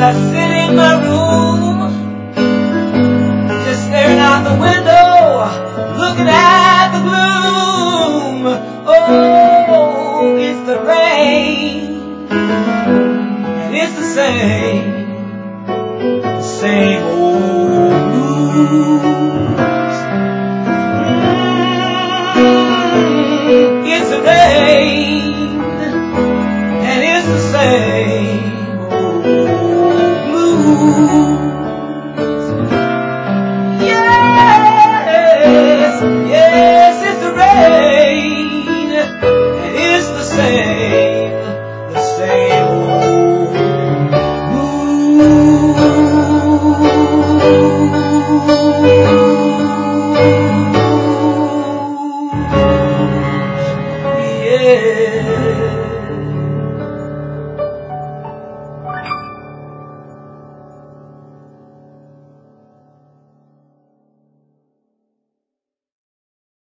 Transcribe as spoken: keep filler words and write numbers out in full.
I sit in my room, just staring out the window, looking at the gloom. Oh, it's the rain, and it's the same, same old blues. Mm, it's the rain, and it's the same old blues. Yes, yes, it's the rain, and it's the same, the same old blues. Yeah.